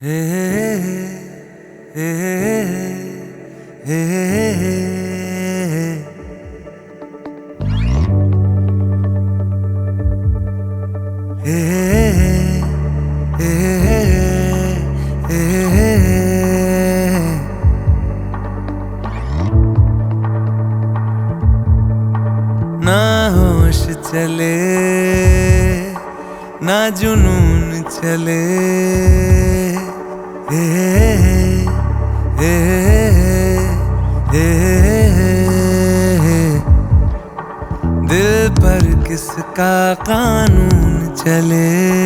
हे हे हे ना होश चले ना जुनून चले दिल पर किसका कानून चले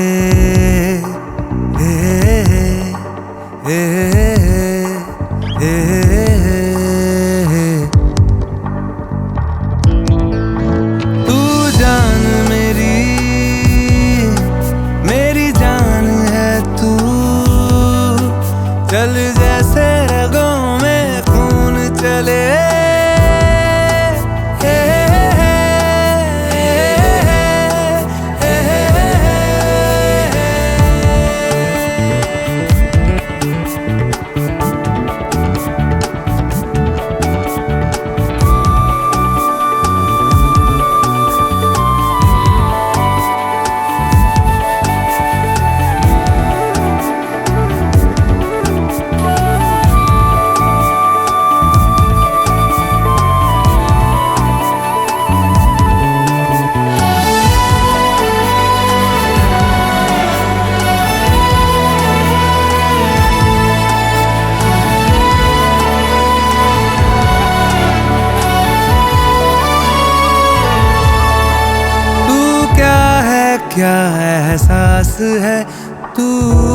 तू जान मेरी जान है तू, चल जैसे रगों में खून चले। क्या एहसास है तू,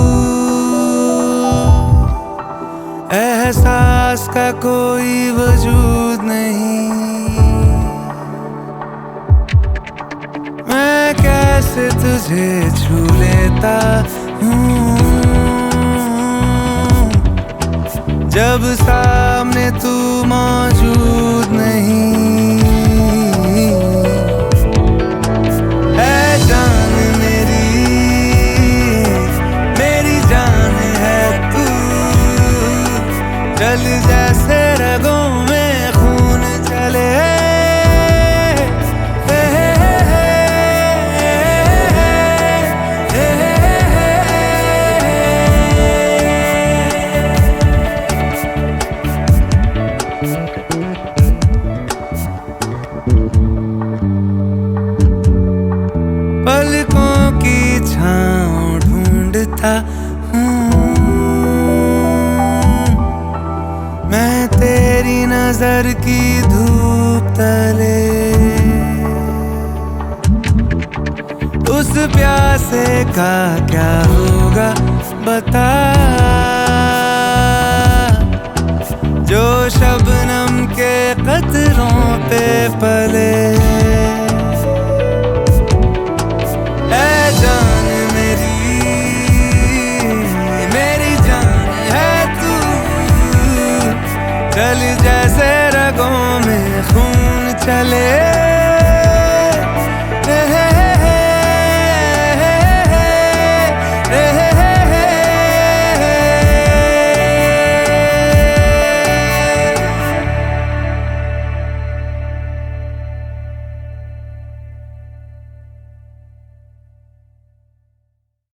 एहसास का कोई वजूद नहीं। मैं कैसे तुझे छू लेता हूँ जब सामने तू मौजूद नहीं। चल जैसे रगों में खून चले। पलकों की छाँव ढूंढता हूँ मैं तेरी नजर की धूप तले। उस प्यासे का क्या होगा बता, जो शबनम के कतरों पे पले। ऐ जान मेरी जान है तू, चल जैसे रगों में खून चले।